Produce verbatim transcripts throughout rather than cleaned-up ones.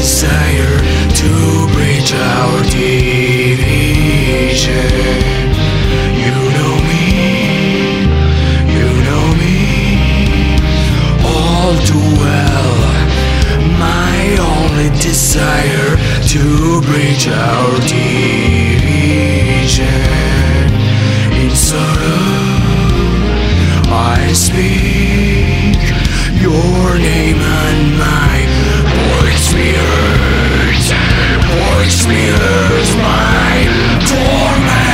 desire to bridge our division. You know me, you know me all too well. My only desire to bridge our division. In sorrow I speak your name and mine. Voice me hurts, voice me hurts my torment.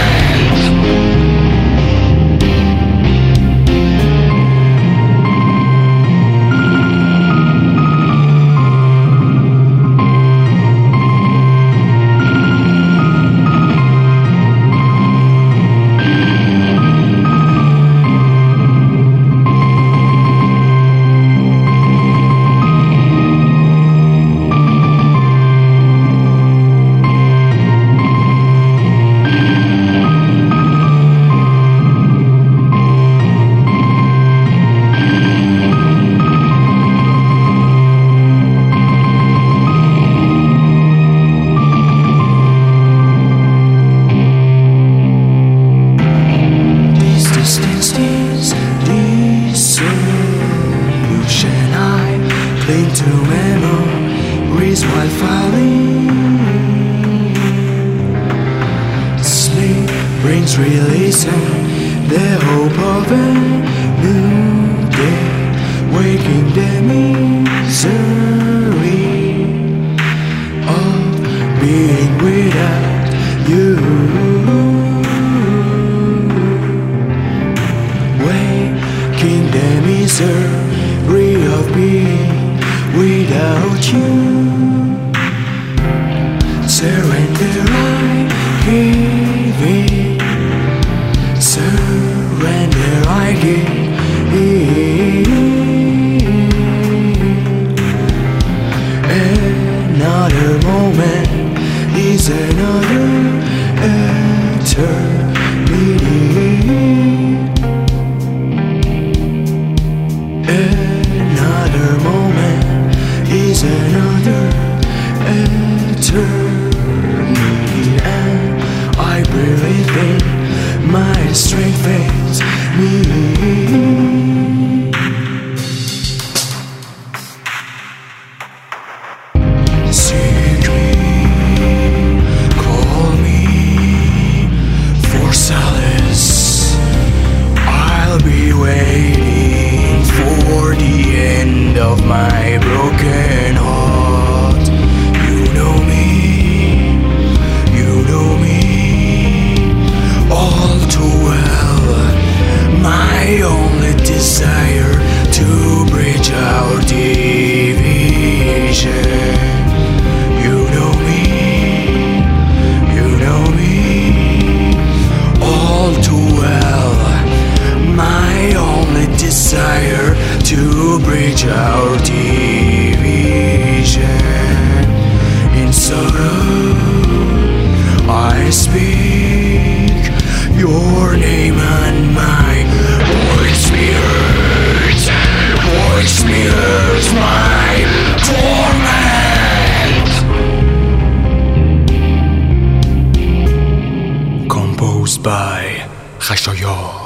Cling to memories while falling. Sleep brings releasing the hope of a new day, waking the misery of being without you. Waking the misery of being without you. Surrender I give in, surrender I give in. Another moment is another eternity. Another moment is another eternity, and I believe in my strength fails me. Seek me, call me for solace. I'll be waiting for the end of my broken heart. You know me, you know me all too well. My only desire to bridge our division. You know me, you know me all too well. My only desire to bridge our division. In sorrow I speak your name and mine. Voice me hurts, voice me hurts my torment. Composed by Khashoyo.